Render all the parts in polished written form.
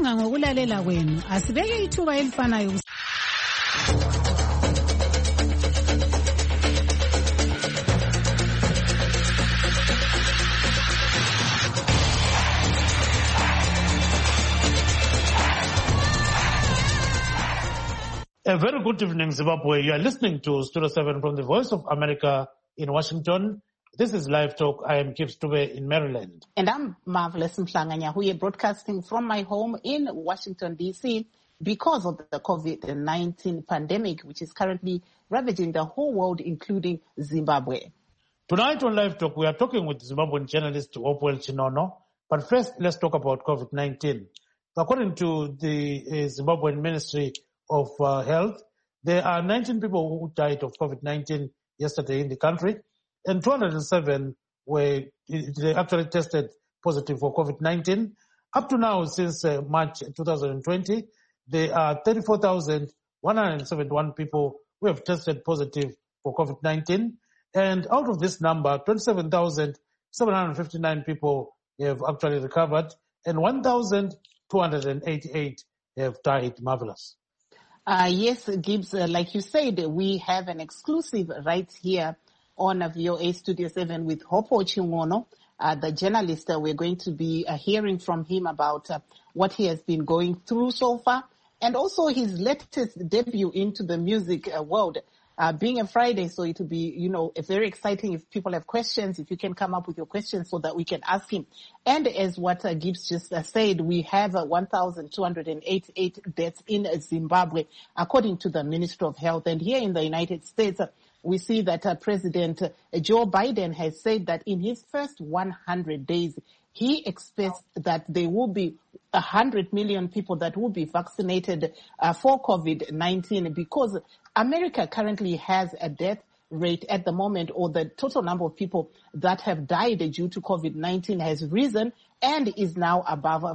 Siyabonga ngokulalela kwenu. Asibeke ithuba elifanayo. A very good evening, Zimbabwe. You are listening to Studio 7 from the Voice of America in Washington. This is Live Talk. I am Kip Stube in Maryland. And I'm Marvelous Mhlanga Nyahuye, broadcasting from my home in Washington, D.C. because of the COVID-19 pandemic, which is currently ravaging the whole world, including Zimbabwe. Tonight on Live Talk, we are talking with Zimbabwean journalist Hopewell Chinono. But first, let's talk about COVID-19. According to the Zimbabwean Ministry of Health, there are 19 people who died of COVID-19 yesterday in the country, and 207 they actually tested positive for COVID-19. Up to now, since March 2020, there are 34,171 people who have tested positive for COVID-19, and out of this number, 27,759 people have actually recovered, and 1,288 have died. Marvelous. Yes, Gibbs, like you said, we have an exclusive right here on VOA Studio 7 with Hopewell Chinono, the journalist. We're going to be hearing from him about what he has been going through so far, and also his latest debut into the music world. Being a Friday, so it will be, very exciting. If people have questions, if you can come up with your questions so that we can ask him. And as what Gibbs just said, we have 1,288 deaths in Zimbabwe, according to the Ministry of Health. And here in the United States, we see that President Joe Biden has said that in his first 100 days, he expects that there will be 100 million people that will be vaccinated for COVID-19, because America currently has a death rate at the moment, or the total number of people that have died due to COVID-19 has risen and is now above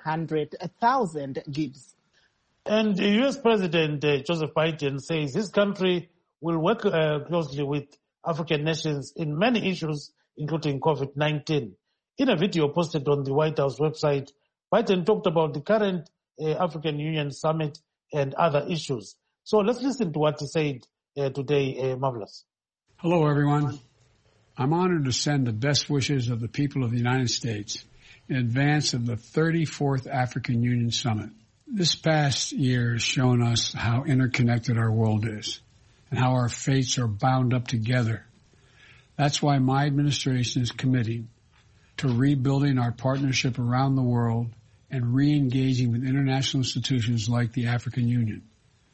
400,000, Gibbs. And the U.S. President Joseph Biden says his country will work closely with African nations in many issues, including COVID-19. In a video posted on the White House website, Biden talked about the current African Union summit and other issues. So let's listen to what he said today, Marvelous. Hello, everyone. I'm honored to send the best wishes of the people of the United States in advance of the 34th African Union Summit. This past year has shown us how interconnected our world is and how our fates are bound up together. That's why my administration is committing to rebuilding our partnership around the world and re-engaging with international institutions like the African Union.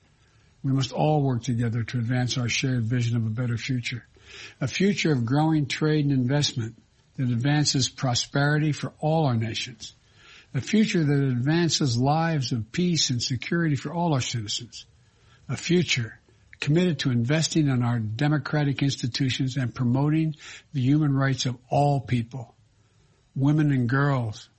We must all work together to advance our shared vision of a better future, a future of growing trade and investment that advances prosperity for all our nations, a future that advances lives of peace and security for all our citizens, a future committed to investing in our democratic institutions and promoting the human rights of all people, women and girls,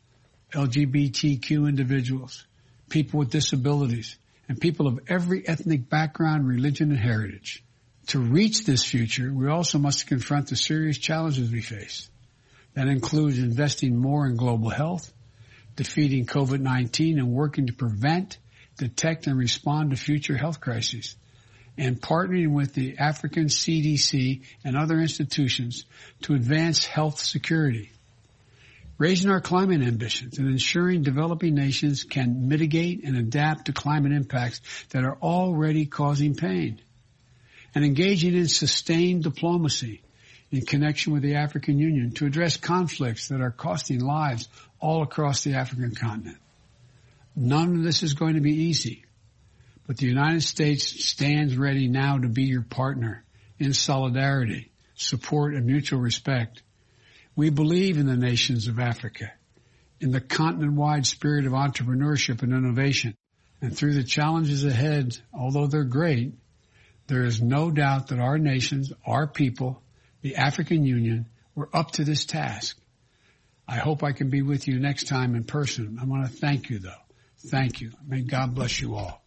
LGBTQ individuals, people with disabilities, and people of every ethnic background, religion, and heritage. To reach this future, we also must confront the serious challenges we face. That includes investing more in global health, defeating COVID-19, and working to prevent, detect, and respond to future health crises, and partnering with the African CDC and other institutions to advance health security. Raising our climate ambitions and ensuring developing nations can mitigate and adapt to climate impacts that are already causing pain. And engaging in sustained diplomacy in connection with the African Union to address conflicts that are costing lives all across the African continent. None of this is going to be easy, but the United States stands ready now to be your partner in solidarity, support, and mutual respect. We believe in the nations of Africa, in the continent-wide spirit of entrepreneurship and innovation. And through the challenges ahead, although they're great, there is no doubt that our nations, our people, the African Union, were up to this task. I hope I can be with you next time in person. I want to thank you, though. Thank you. May God bless you all.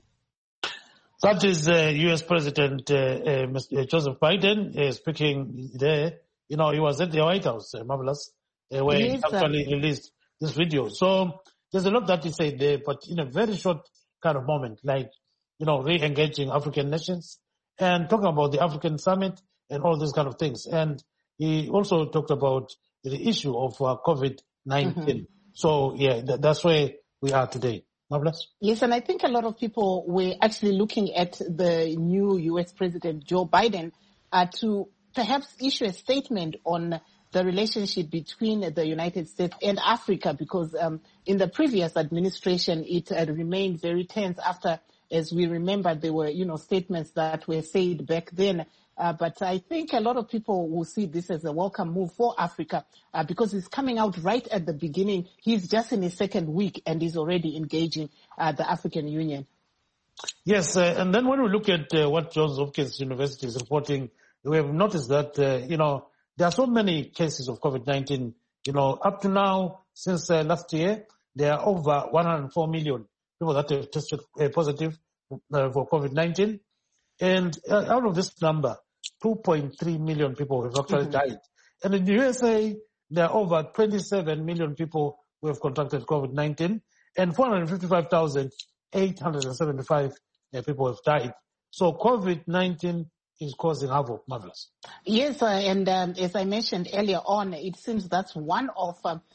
That is U.S. President Joseph Biden speaking there. He was at the White House, Marvelous, where he actually released this video. So there's a lot that you say there, but in a very short kind of moment, like, re-engaging African nations and talking about the African summit and all these kind of things. And he also talked about the issue of COVID-19. So, that's where we are today. Marvelous. Yes, and I think a lot of people were actually looking at the new U.S. President Joe Biden to perhaps issue a statement on the relationship between the United States and Africa, because in the previous administration, it had remained very tense after, as we remember, there were, statements that were said back then. But I think a lot of people will see this as a welcome move for Africa because he's coming out right at the beginning. He's just in his second week and he's already engaging the African Union. Yes, and then when we look at what Johns Hopkins University is reporting, we have noticed that, there are so many cases of COVID-19. Up to now, since last year, there are over 104 million people that have tested positive for COVID-19. And out of this number, 2.3 million people have actually died. And in the USA, there are over 27 million people who have contracted COVID-19 and 455,875 people have died. So COVID-19 is causing havoc. Marvelous. Yes, and as I mentioned earlier on, it seems that's one of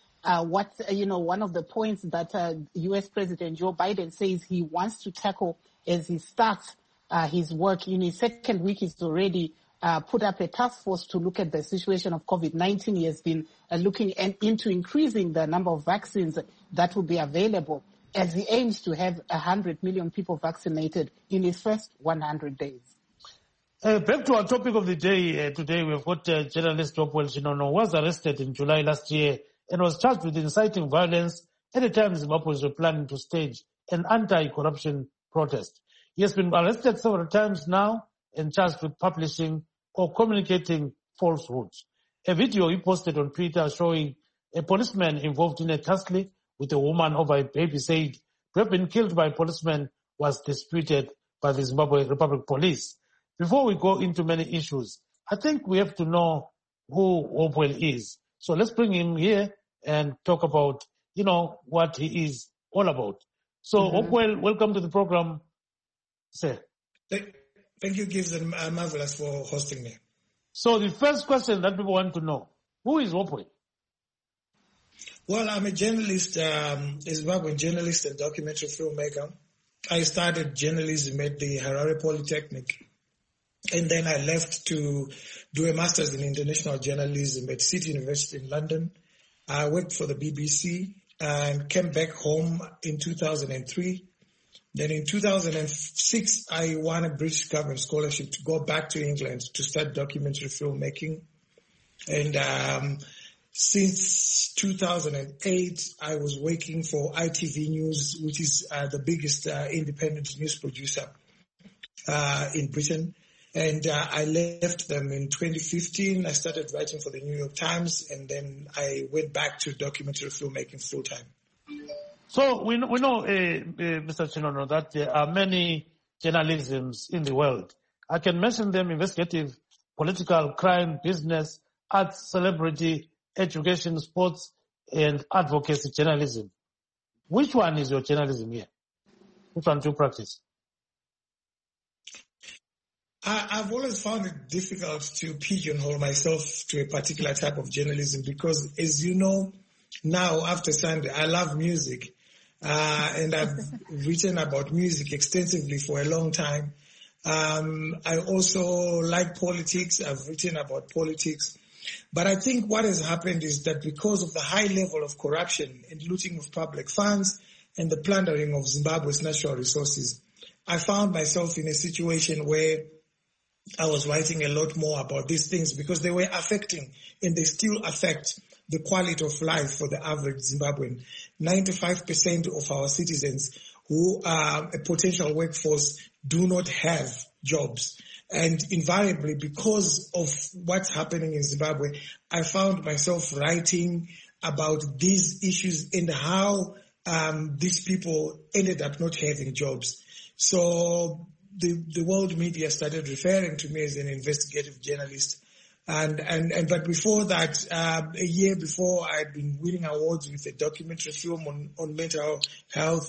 one of the points that U.S. President Joe Biden says he wants to tackle as he starts his work. In his second week, he's already put up a task force to look at the situation of COVID-19. He has been looking into increasing the number of vaccines that will be available as he aims to have 100 million people vaccinated in his first 100 days. Back to our topic of the day today, we've got journalist Hopewell Chinono, who was arrested in July last year and was charged with inciting violence at a time Zimbabweans were planning to stage an anti-corruption protest. He has been arrested several times now and charged with publishing or communicating falsehoods. A video he posted on Twitter showing a policeman involved in a tussle with a woman over a baby said to have been killed by a policeman was disputed by the Zimbabwe Republic Police. Before we go into many issues, I think we have to know who Hopewell is. So let's bring him here and talk about, what he is all about. So Hopewell, welcome to the program, sir. Thank you, Gibbs and Marvelous, for hosting me. So the first question that people want to know, who is Hopewell? Well, I'm a journalist, a Zimbabwean journalist and documentary filmmaker. I started journalism at the Harare Polytechnic. And then I left to do a master's in international journalism at City University in London. I worked for the BBC and came back home in 2003. Then in 2006, I won a British government scholarship to go back to England to start documentary filmmaking. And since 2008, I was working for ITV News, which is the biggest independent news producer in Britain. And I left them in 2015. I started writing for the New York Times, and then I went back to documentary filmmaking full time. So we know, Mr. Chinono, that there are many journalisms in the world. I can mention them: investigative, political, crime, business, arts, celebrity, education, sports, and advocacy journalism. Which one is your journalism here? Which one do you practice? I've always found it difficult to pigeonhole myself to a particular type of journalism because, as you know, now after Sunday, I love music. And I've written about music extensively for a long time. I also like politics. I've written about politics. But I think what has happened is that because of the high level of corruption and looting of public funds and the plundering of Zimbabwe's natural resources, I found myself in a situation where I was writing a lot more about these things because they were affecting, and they still affect, the quality of life for the average Zimbabwean. 95% of our citizens who are a potential workforce do not have jobs. And invariably, because of what's happening in Zimbabwe, I found myself writing about these issues and how these people ended up not having jobs. So the world media started referring to me as an investigative journalist. But before that, a year before, I'd been winning awards with a documentary film on mental health.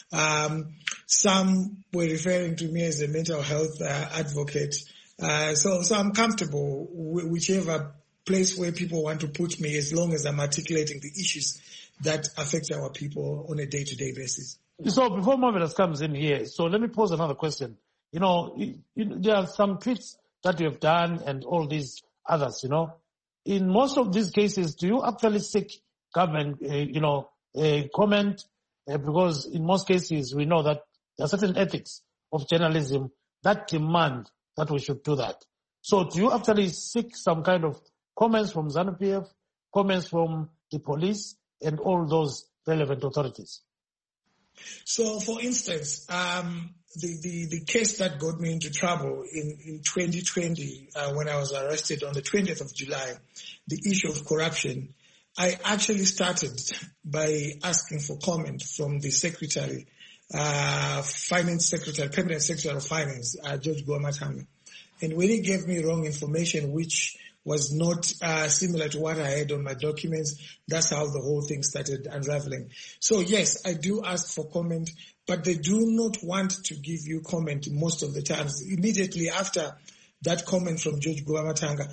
Some were referring to me as a mental health advocate. So I'm comfortable whichever place where people want to put me, as long as I'm articulating the issues that affect our people on a day-to-day basis. So before Marvelous comes in here, so let me pose another question. There are some tweets that you have done and all these others, In most of these cases, do you actually seek government, comment? Because in most cases, we know that there are certain ethics of journalism that demand that we should do that. So do you actually seek some kind of comments from ZANU-PF, comments from the police, and all those relevant authorities? So, for instance, the case that got me into trouble in 2020, when I was arrested on the 20th of July, the issue of corruption, I actually started by asking for comment from the Secretary, Finance Secretary, Cabinet Secretary of Finance, George Gwamatanga. And when he gave me wrong information, which was not similar to what I had on my documents, that's how the whole thing started unraveling. So yes, I do ask for comment, but they do not want to give you comment most of the times. Immediately after that comment from George Gwamatanga,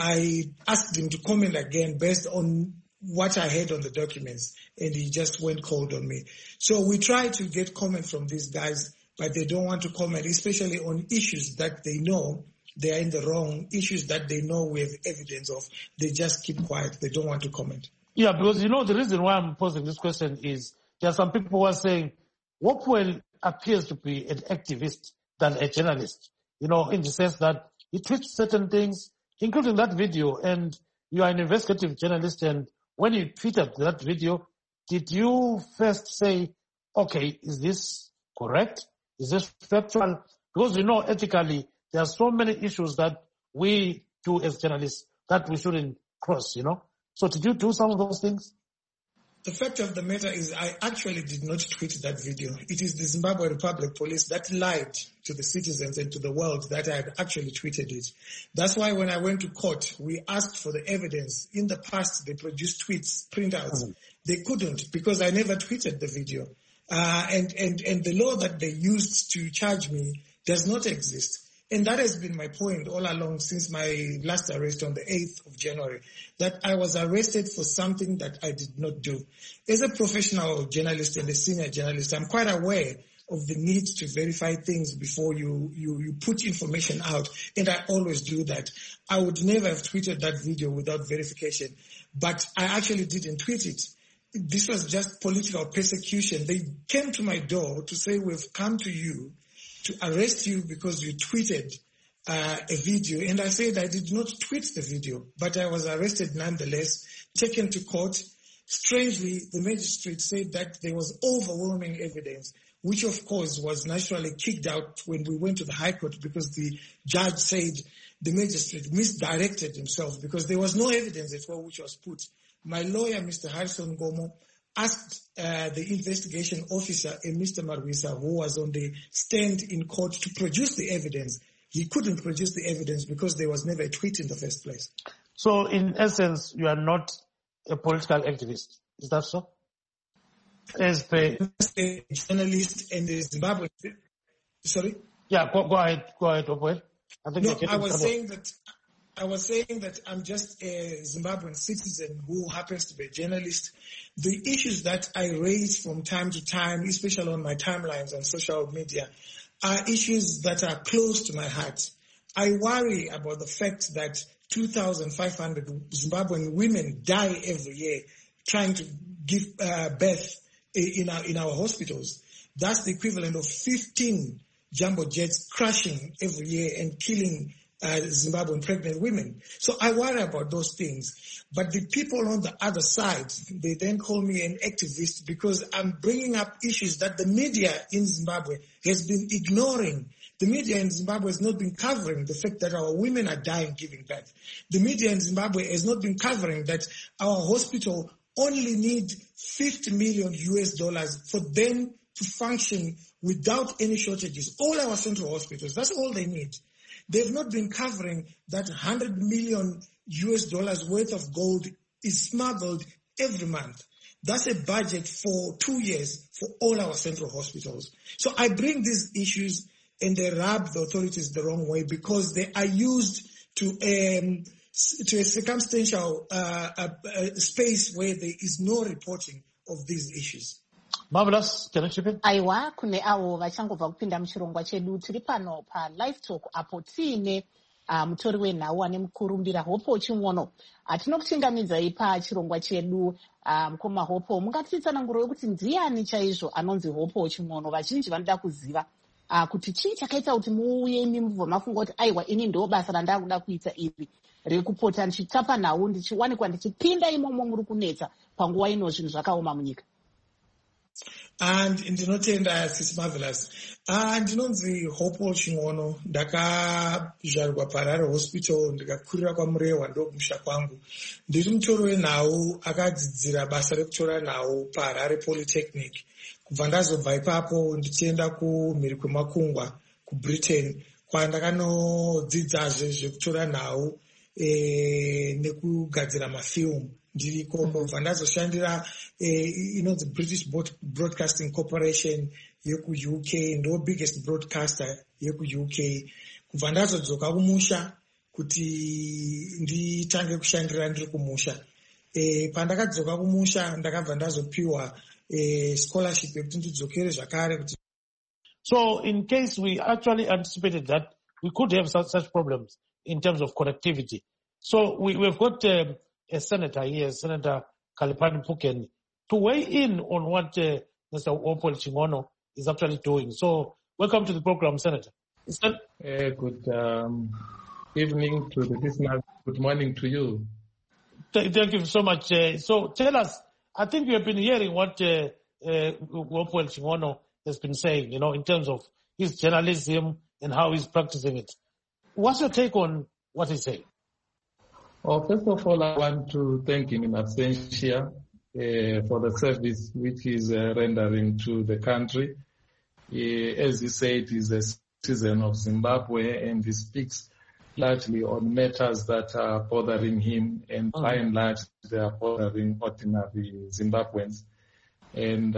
I asked him to comment again based on what I had on the documents, and he just went cold on me. So we try to get comment from these guys, but they don't want to comment, especially on issues that they know they are in the wrong, issues that they know we have evidence of. They just keep quiet. They don't want to comment. Yeah, because the reason why I'm posing this question is there are some people who are saying Hopewell appears to be an activist than a journalist, in the sense that he tweets certain things, including that video, and you are an investigative journalist, and when you tweeted that video, did you first say, okay, is this correct? Is this factual? Because ethically, there are so many issues that we do as journalists that we shouldn't cross, So did you do some of those things? The fact of the matter is I actually did not tweet that video. It is the Zimbabwe Republic Police that lied to the citizens and to the world that I had actually tweeted it. That's why when I went to court, we asked for the evidence. In the past, they produced tweets, printouts. Mm-hmm. They couldn't because I never tweeted the video. And the law that they used to charge me does not exist. And that has been my point all along since my last arrest on the 8th of January, that I was arrested for something that I did not do. As a professional journalist and a senior journalist, I'm quite aware of the need to verify things before you put information out. And I always do that. I would never have tweeted that video without verification, but I actually didn't tweet it. This was just political persecution. They came to my door to say, we've come to you to arrest you because you tweeted a video. And I said I did not tweet the video, but I was arrested nonetheless, taken to court. Strangely, the magistrate said that there was overwhelming evidence, which of course was naturally kicked out when we went to the High Court because the judge said the magistrate misdirected himself because there was no evidence at all which was put. My lawyer, Mr. Harrison Gomo, asked the investigation officer, Mr. Marwisa, who was on the stand in court, to produce the evidence. He couldn't produce the evidence because there was never a tweet in the first place. So, in essence, you are not a political activist. Is that so? As a journalist and a Zimbabwean. Sorry? Yeah, go ahead, Hopewell. I was saying that I'm just a Zimbabwean citizen who happens to be a journalist. The issues that I raise from time to time, especially on my timelines on social media, are issues that are close to my heart. I worry about the fact that 2,500 Zimbabwean women die every year trying to give birth in our hospitals. That's the equivalent of 15 jumbo jets crashing every year and killing Zimbabwean pregnant women. So I worry about those things. But the people on the other side, they then call me an activist because I'm bringing up issues that the media in Zimbabwe has been ignoring. The media in Zimbabwe has not been covering the fact that our women are dying giving birth. The media in Zimbabwe has not been covering that our hospital only need $50 million for them to function without any shortages. All our central hospitals, that's all they need. they've not been covering that $100 million worth of gold is smuggled every month. That's a budget for 2 years for all our central hospitals. So I bring these issues and they rub the authorities the wrong way because they are used to a circumstantial space where there is no reporting of these issues. Marvelous, can I chip in? Aiwa kune avo vachangobva kupinda muchirongwa chedu tiri pano paLive Talk apo tiine mutori wenhau ane mukurumbira Hopo Ching'ono. Tinokuchingamidzai pachirongwa chedu mukoma Hopo. Mungatitsanangurei kuti ndiani chaizvo anonzi Hopo Ching'ono? Vazhinji vanoda kuziva kuti chii chakaita kuti muuye imi mubva mafunga kuti aiwa ini ndo basa randakuda kuita iri rekupota ndichitapa nhau ndichiwanikwa ndichipinda imomo muri kunetsa panguva ino zvinhu zvakaoma munyika. And ndinotenda Sisi Marvelous. Ndinonzi Hopo Ching'ono, ndakazvarwa paHarare Hospital, ndikakurira kwaMurewa ndokumusha kwangu. Ndiri mutori wenhau akadzidzira basa rekutora nhau paHarare Polytechnic. Kubva ndazobva ipapo ndichienda kumhiri kwemakungwa kuBritain kwandakanodzidzazve zvekutora nhau nekugadzira mafilmu. Ndiriko kubva ndazoshandira inonzi British Broadcasting Corporation yeku-UK, ndo biggest broadcaster yeku-UK. Kubva ndazodzoka kumusha kuti nditange kushandira ndiri kumusha. Pandakadzoka kumusha ndakabva ndazopiwa scholarship yekuti ndidzokere zvakare kuti. So in case we actually anticipated that we could have such problems in terms of connectivity. So we've got a senator here, Senator Khalipani Phuken, to weigh in on what Mr. Hopo Ching'ono is actually doing. So welcome to the program, Senator. Good evening to the listeners. Good morning to you. Thank you so much. So tell us, I think you have been hearing what Hopo Ching'ono has been saying, in terms of his journalism and how he's practicing it. What's your take on what he's saying? Well, first of all, I want to thank him in absentia for the service which he's rendering to the country. As he said, he's a citizen of Zimbabwe and he speaks largely on matters that are bothering him, and by and large, they are bothering ordinary Zimbabweans. And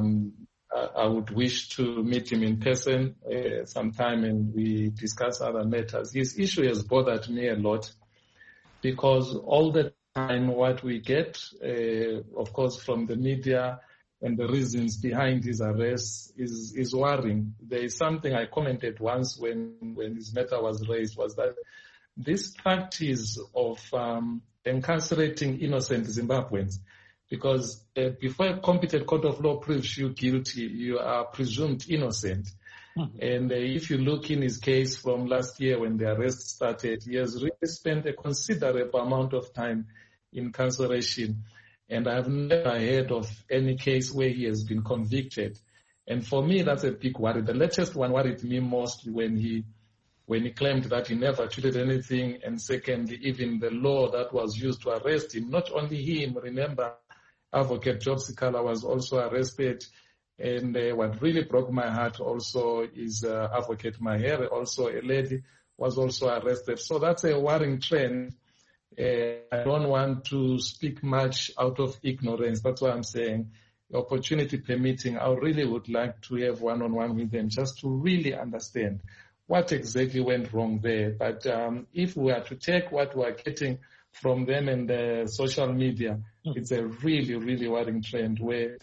I would wish to meet him in person sometime and we discuss other matters. His issue has bothered me a lot because all the time what we get, of course, from the media and the reasons behind his arrest is worrying. There is something I commented once when his matter was raised, was that this practice of incarcerating innocent Zimbabweans, because before a competent court of law proves you guilty, you are presumed innocent. Mm-hmm. And if you look in his case from last year when the arrest started, he has really spent a considerable amount of time in incarceration. And I've never heard of any case where he has been convicted. And for me, that's a big worry. The latest one worried me mostly when he claimed that he never cheated anything. And secondly, even the law that was used to arrest him, not only him, remember, Advocate Job Sikala was also arrested. And what really broke my heart also is Advocate Mahere, also a lady, was also arrested. So that's a worrying trend. I don't want to speak much out of ignorance. That's why I'm saying, opportunity permitting, I really would like to have one-on-one with them just to really understand what exactly went wrong there. But if we are to take what we are getting from them and the social media, it's a really, really worrying trend where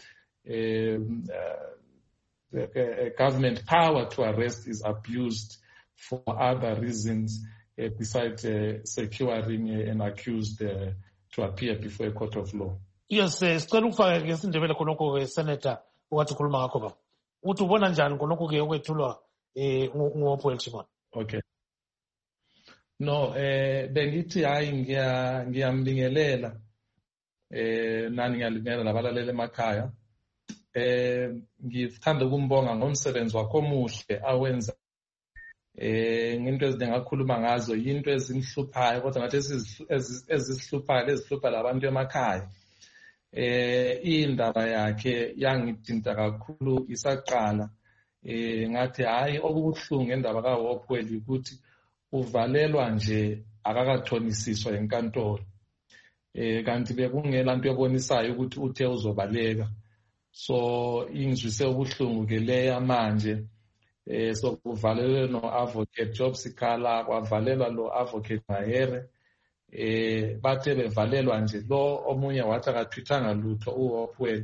government power to arrest is abused for other reasons besides securing an accused to appear before a court of law. Yes, sicela ukufaka ke sindebele khonoko senator wathi khuluma ngakho ba. Uthi ubona njani khonoko ke okwethulwa uHopo Ching'ono? Okay. No, bengithi hayi ngiyambingelela nani ngiyalingela labalaleli emakhaya. Ngithanda ukumbonga ngomsebenzi wakhe omuhle awenza. Ngento ezingakhuluma ngazo into ezimhluphayo kodwa ngathi ezisihluphayo lezihlupha labantu emakhaya. Indaba yakhe yangithinta kakhulu isaqala. Ngathi hayi okubuhlungu ngendaba kaHopo ukuthi uvalelwa nje akakathonisiswa enkantolo. Kanti bekungela nto ebonisayo ukuthi uthe uzobaleka. So ingizwise ubuhlungu ke leya manje. So kuvalelwe no-advocate Job Sikhala, kwavalelwa lo advocate Mahere. Bathe bevalelwa nje lo omunye wathi akathwithanga lutho uHopewell.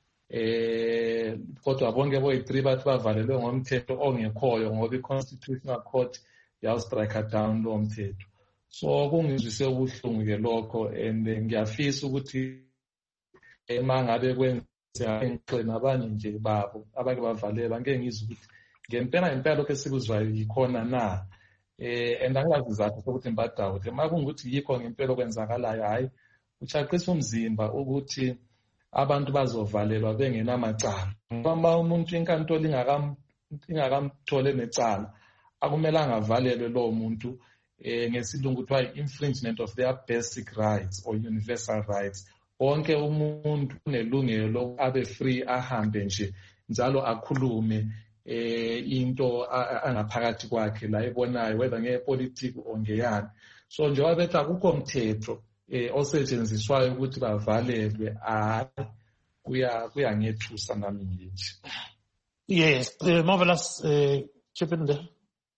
Kodwa bonke boyi-3 bathi bavalelwe ngomthetho ongekhoyo ngoba i-Constitutional Court yawustrike down lo mthetho. So kungizwise ubuhlungu ke lokho, and ngiyafisa ukuthi mangabe kwenzeka engixeni abanye nje babo abake bavalelwa ngeke ngizwe ukuthi ngempela lokho esikuzwayo yikhona na. And angazi izathu sokuthi mbadawo ukuthi makungukuthi yikho ngempela okwenzakalayo, hayi uchaqisa umzimba ukuthi abantu bazovalelwa bengenamacala. Uma umuntu inkantolo ingakamthole necala akumelanga avalelwe lo muntu ngesilungu kuthiwa infringement of their basic rights or universal rights. Wonke umuntu unelungelo abe free ahambe nje njalo akhulume into angaphakathi kwakhe la ebonayo whether ngepolitiki or ngeyani. So njengoba bethi akukho mthetho osetshenziswayo ukuthi bavalelwe, kuyangethusa nami ngithi. Yes, Marvelous, chip in there.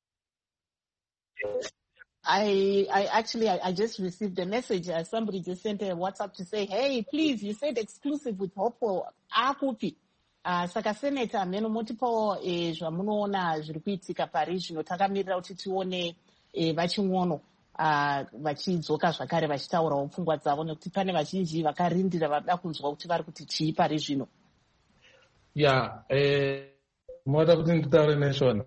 I just received a message. Somebody just sent a WhatsApp to say, hey, please, you said exclusive with Hopo akupi. Saka Senator meno motipo zvamunoona zviri kuitika Paris zvino takamirira kuti tione vaching'ono vachidzoka zvakare vachitaurawo pfungwa dzavo nekuti pane vazhinji vakarindira vada kunzwa kuti vari kuti chii Paris zvino. Moda kuti nditaure neshona.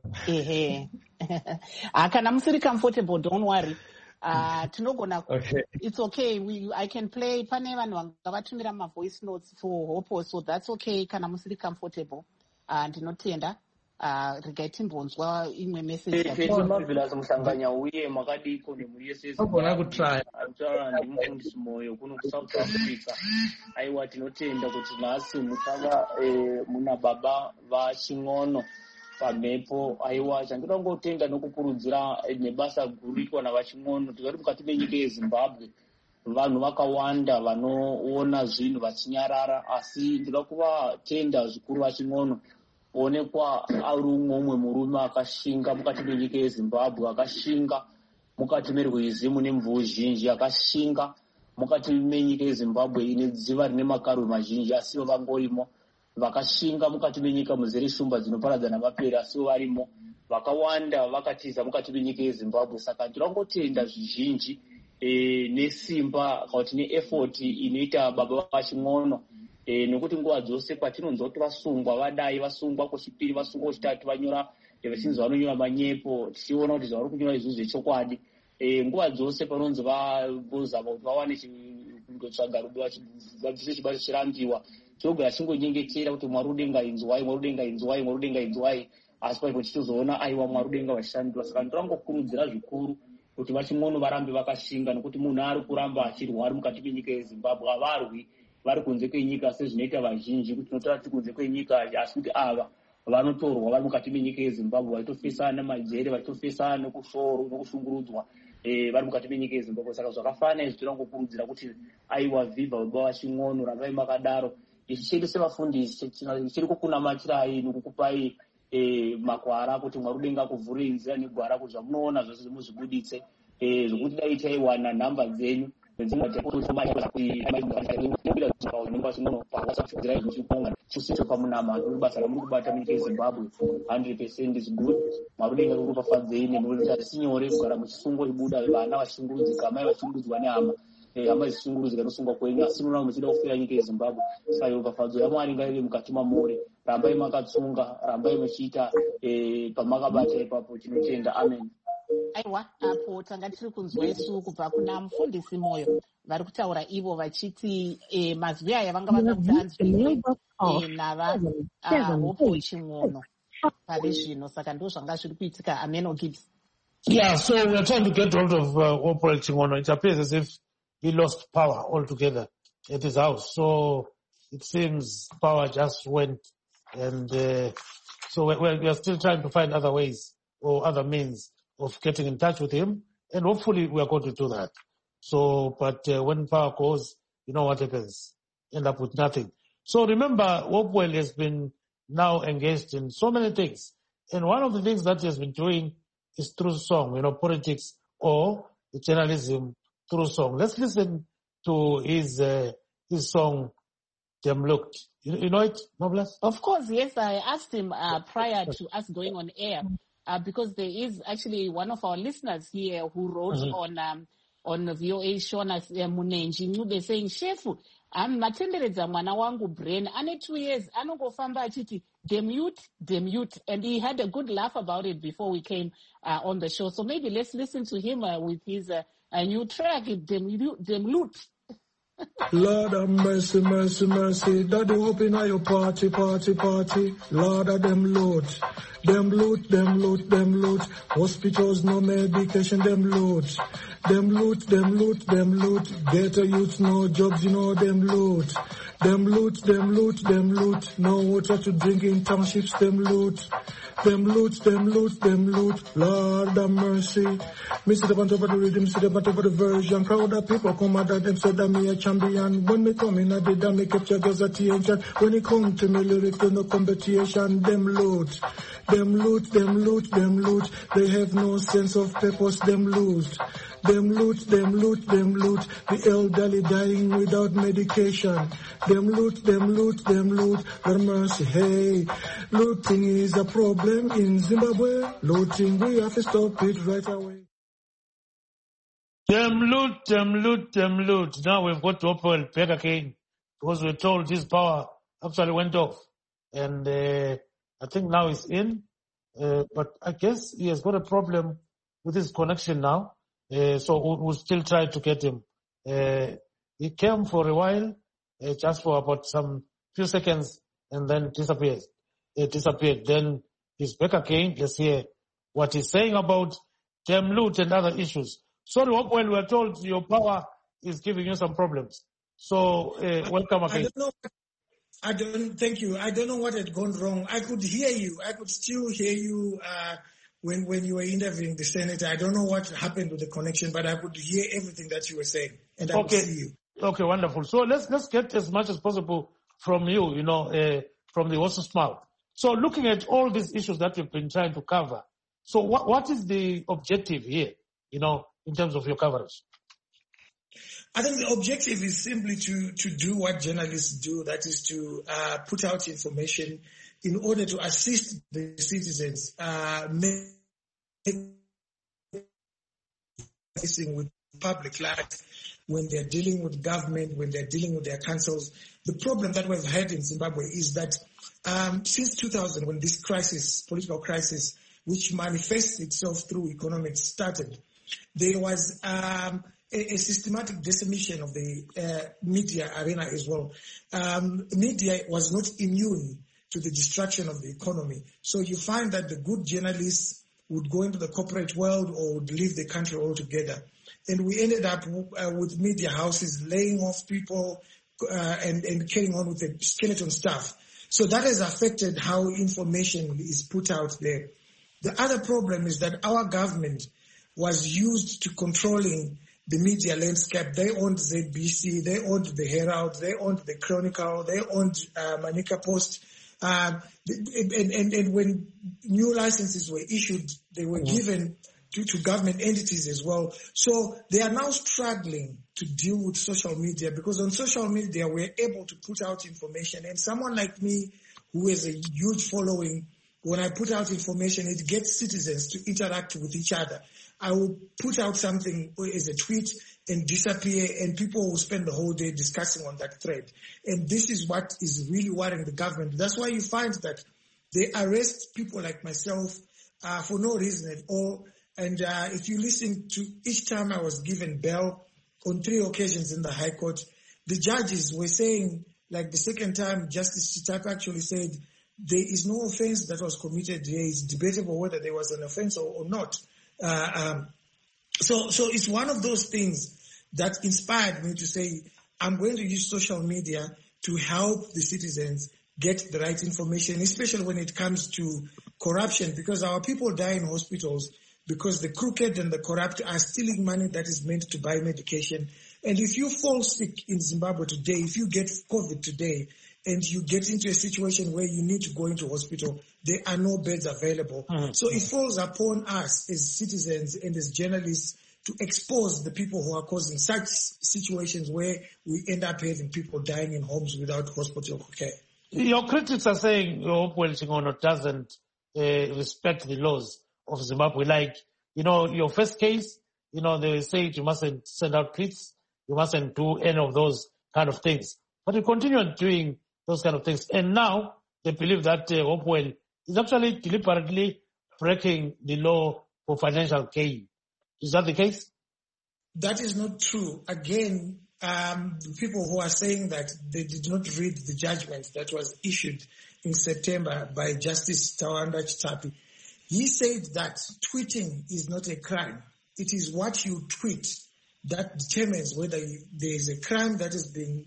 Kana musiri comfortable, don't worry. Tinogona, it's okay. I can play. Pane vanhu vanga vatumira ma voice notes for Hopo, so that's okay. Kana musiri comfortable. Ndinotenda. Regai timbonzwa imwe message. Marvelous muhlanganya uye makadiko nemuyesesi. Ogona kutry. Antara ndimufundisi moyo kuno South Africa. Aiwa tinotenda kuti nhasi mutava muna baba vaching'ono pamhepo. Aiwa chandinoda kungotenda nokukurudzira nebasa guru itwa navaching'ono. Tikati mukati menyika yeZimbabwe vanhu vakawanda vanoona zvinhu vachinyarara, asi ndinoda kuvatenda zvikuru vaching'ono. Onekwa ari umwe murume akashinga mukati menyika yeZimbabwe, akashinga mukati merwizi mune mvuu zhinji, akashinga mukati menyika yeZimbabwe ine dziva rine makarwe mazhinji asiwo vangorimo, vakashinga mukati menyika muzere shumba dzinoparadza namapere asiwo varimo, vakawanda vakatiza mukati menyika yeZimbabwe. Saka ndinongotenda zvizhinji nesimba kuti neeffort inoita baba vaching'ono. Nokuti nguva dzose kwatinonzwa kuti vasungwa vadai, vasungwa kwechipiri, vasungwa kwechitatu, vanyora vachinzi vanonyora manyepo, tichiona kuti zvavari kunyora izvi zvechokwadi. Nguva dzose panonzi vambozama kuti vawane kundotsvaga rudo vabvise chibato chirambiwa, tinogara chingonyengetera kuti Mwari udenga inzwai, Mwari udenga inzwai, Mwari udenga inzwai, asi paipo tichizoona aiwa Mwari udenga vachishandiwa. Saka ndirangokurudzira zvikuru kuti vaching'ono varambe vakashinga, nokuti munhu ari kuramba achirwa ari mukati menyika yeZimbabwe havarwi vari kunze kwenyika sezvinoita vazhinji kuti tinotora tiri kunze kwenyika, asi kuti ava vanotorwa vari mukati menyika yeZimbabwe vachitofesana majere, vachitofesana nokusoro nokushungurudzwa vari mukati menyika yeZimbabwe. Saka zvakafana izvi tirangokurudzira kuti aiwa vhibva baba vaching'ono, rambai makadaro. Ichi chedu sevafundisi chiri kukunamatirai nokukupai makwara kuti Mwari udenga akuvhurei nzira negwara kuti zvamunoona zvose muzvibuditse, zvokuti dai taiwana nhamba dzenyu basa ramuri kubata munyika yeZimbabwe 100% is good. Mwari udenga kurupafadzei nekuti hatisi nyore kugara muchisungo ibuda vana vashungurudzika, amai vashungurudzwa nehama, hama zishungurudzika nosungwa kwenyu, asi munoona muchida kufira nyika yeZimbabwe. Saka ropafadzo yaMwari ngaive mukati mamuri, rambai makatsunga, rambai muchiita pamakabata ipapo. Tinotenda, amen. Aiwa, apo tanga tiri kunzwa isu kubva kuna mufundisi moyo vari kutaura ivo vachiti mazwi aya vanga vada kuti anzwiwe nava Hopo ching'ono pari zvino. Saka ndo zvanga zviri kuitika. Amen, Gibbs. Yeah, so we are trying to get hold of Hopo Ching'ono. It appears as if he lost power altogether at his house. So it seems power just went, and so we are still trying to find other ways or other means of getting in touch with him, and hopefully we are going to do that. So, but when power goes, you know what happens, end up with nothing. So remember, Hopewell has been now engaged in so many things. And one of the things that he has been doing is through song, politics or journalism through song. Let's listen to his song, Dem Looked. You know it, Nobles? Of course, yes. I asked him prior to us going on air because there is actually one of our listeners here who wrote on VOA Shona Munenji Ncube saying, Shefu, matenderedza mwana wangu brain ane 2 years anongofamba achiti dem youth, and he had a good laugh about it before we came on the show. So maybe let's listen to him with his new track, Dem Loot. Lord have mercy, mercy, mercy. Daddy open your party. Lord of them loot. Hospitals, no medication, them loot. Ghetto youths, no jobs, them loot. Them loot. No water to drink in townships, them loot. Lord have mercy. Me sit up on top of the rhythm, sit up on top of the version. Crowd of people come out of them, said that me a champion. When me come in, I did that, me capture just attention. When it come to me lyrics, there's no competition. Them loot. They have no sense of purpose, them loot. Them loot. The elderly dying without medication. Them loot. Lord mercy, hey. Looting is a problem in Zimbabwe. Looting, we have to stop it right away. Them loot. Now we've got to Hopewell back again because we're told his power actually went off. And I think now he's in. But I guess he has got a problem with his connection now. So we'll still try to get him. He came for a while, just for about some few seconds, and then disappeared. Then he's back again. Let's hear what he's saying about Dem Loot and other issues. Sorry, Hopewell, we're told your power is giving you some problems. So welcome again. Thank you. I don't know what had gone wrong. I could hear you. I could still hear you when you were interviewing the senator. I don't know what happened with the connection, but I could hear everything that you were saying, and I could see you. Okay, wonderful. So let's get as much as possible from you, from the horse's mouth. So looking at all these issues that we've been trying to cover, so what is the objective here, in terms of your coverage? I think the objective is simply to do what journalists do, that is to put out information in order to assist the citizens with public life when they're dealing with government, when they're dealing with their councils. The problem that we've had in Zimbabwe is that since 2000, when this political crisis, which manifests itself through economics, started, there was a systematic decimation of the media arena as well. Media was not immune to the destruction of the economy. So you find that the good journalists would go into the corporate world or would leave the country altogether. And we ended up with media houses laying off people and carrying on with the skeleton staff. So that has affected how information is put out there. The other problem is that our government was used to controlling the media landscape. They owned ZBC, they owned the Herald, they owned the Chronicle, they owned Manica Post. And when new licenses were issued, they were given to government entities as well. So they are now struggling to deal with social media, because on social media we're able to put out information. And someone like me who has a huge following, when I put out information, it gets citizens to interact with each other. I will put out something as a tweet and disappear, and people will spend the whole day discussing on that thread. And this is what is really worrying the government. That's why you find that they arrest people like myself for no reason at all. And if you listen to each time I was given bail on 3 occasions in the High Court, the judges were saying, like the second time, Justice Chitaka actually said, there is no offense that was committed here. It's debatable whether there was an offense or not. So it's one of those things that inspired me to say, I'm going to use social media to help the citizens get the right information, especially when it comes to corruption, because our people die in hospitals because the crooked and the corrupt are stealing money that is meant to buy medication. And if you fall sick in Zimbabwe today, if you get COVID today, and you get into a situation where you need to go into hospital, there are no beds available. So it falls upon us as citizens and as journalists to expose the people who are causing such situations where we end up having people dying in homes without hospital care. Your critics are saying Hopewell Chingono doesn't respect the laws of Zimbabwe. Like, your first case, they say you mustn't send out tweets, you mustn't do any of those kind of things. But you continue doing those kind of things. And now they believe that Hopewell is actually deliberately breaking the law for financial gain. Is that the case? That is not true. Again, the people who are saying that they did not read the judgment that was issued in September by Justice Tawanda Chitapi. He said that tweeting is not a crime. It is what you tweet that determines whether there is a crime that has been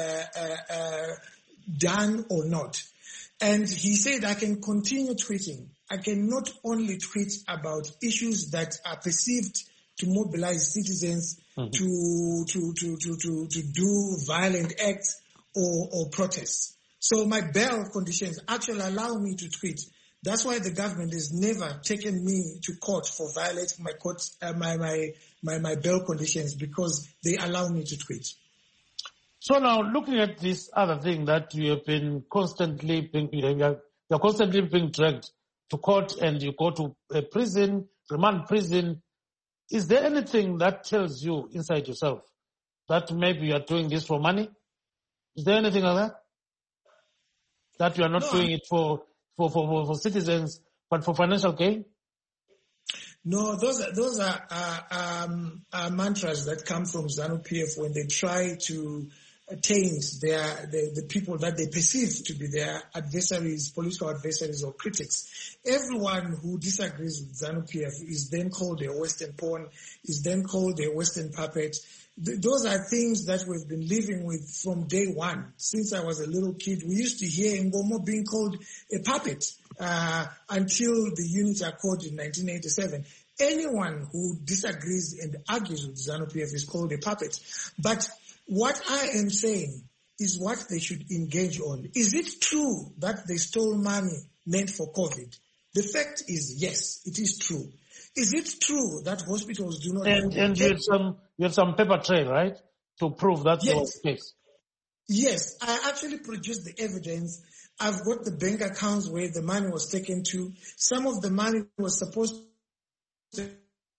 done or not. And he said, I can continue tweeting. I can not only tweet about issues that are perceived to mobilize citizens to do violent acts or protests. So my bail conditions actually allow me to tweet. That's why the government has never taken me to court for violating my bail conditions, because they allow me to tweet. So now, looking at this other thing that you have been constantly you're constantly being dragged to court, and you go to a prison, remand prison. Is there anything that tells you inside yourself that maybe you are doing this for money? Is there anything like that? That you are not doing it for citizens, but for financial gain? No, those are mantras that come from ZANU-PF when they try to taint the people that they perceive to be their adversaries, political adversaries or critics. Everyone who disagrees with ZANU-PF is then called a Western pawn, is then called a Western puppet. Those are things that we've been living with from day one. Since I was a little kid, we used to hear Ngomo being called a puppet until the unit accord in 1987. Anyone who disagrees and argues with ZANU-PF is called a puppet. But what I am saying is what they should engage on. Is it true that they stole money meant for COVID? The fact is, yes, it is true. Is it true that hospitals do not... And you have some paper trail, right, to prove that was the case? Yes, I actually produced the evidence. I've got the bank accounts where the money was taken to. Some of the money was supposed to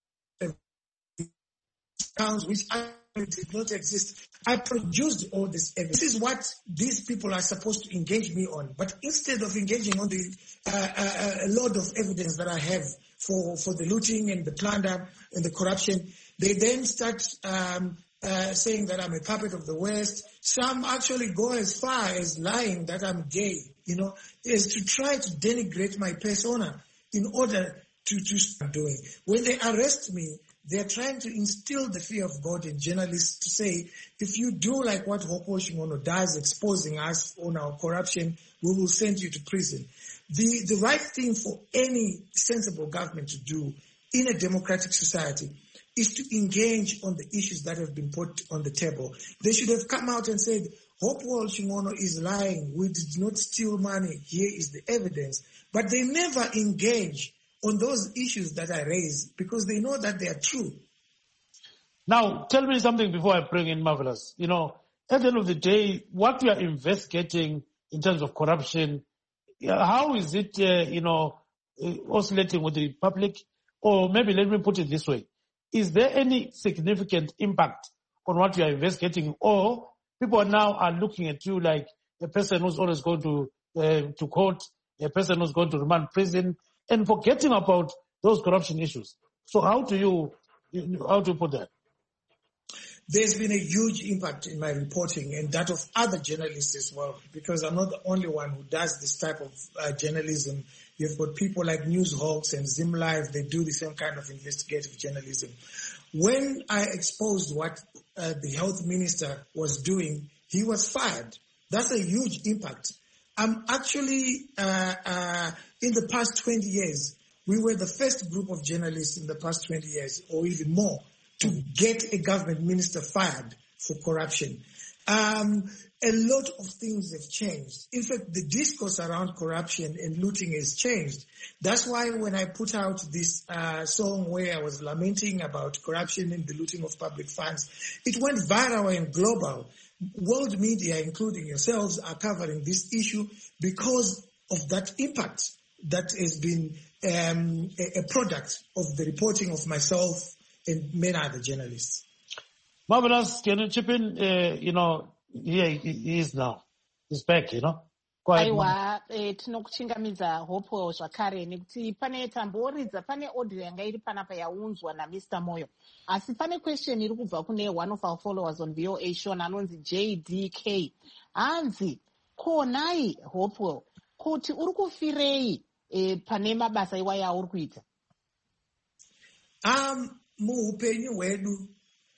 accounts which did not exist. I produced all this evidence. This is what these people are supposed to engage me on. But instead of engaging on the a lot of evidence that I have for the looting and the plunder and the corruption, they then start saying that I'm a puppet of the West. Some actually go as far as lying that I'm gay, is to try to denigrate my persona in order to start doing. When they arrest me, they're trying to instill the fear of God in journalists to say, if you do like what Hopewell Chingono does, exposing us on our corruption, we will send you to prison. The right thing for any sensible government to do in a democratic society is to engage on the issues that have been put on the table. They should have come out and said, Hopewell Chingono is lying. We did not steal money. Here is the evidence. But they never engage on those issues that I raise because they know that they are true. Now, tell me something before I bring in Marvelous. At the end of the day, what you are investigating in terms of corruption, how is it, oscillating with the public? Or maybe let me put it this way. Is there any significant impact on what you are investigating? Or people now are looking at you like a person who's always going to court, a person who's going to remand prison, and forgetting about those corruption issues. So how do you put that? There's been a huge impact in my reporting and that of other journalists as well, because I'm not the only one who does this type of journalism. You've got people like Newshawks and Zim Live, they do the same kind of investigative journalism. When I exposed what the health minister was doing, he was fired. That's a huge impact. I'm actually, in the past 20 years, We were the first group of journalists in the past 20 years, or even more, to get a government minister fired for corruption. A lot of things have changed. In fact, the discourse around corruption and looting has changed. That's why when I put out this song where I was lamenting about corruption and the looting of public funds, it went viral and global. World media, including yourselves, are covering this issue because of that impact that has been a product of the reporting of myself and many other journalists. Marvelous, can you chip in? Here he is now. He's back, Aiwa, tinokuchingamidza Hopo zvakare nekuti pane tamboridza pane audio yanga iri panapa yaunzwa naMr. Moyo. Asi pane question iri kubva kune one of our followers on VOA show anonzi JDK. Hanzi, konai Hopo, kuti uri kufirei pane mabasa iwayo auri kuita? Muupenyu hwedu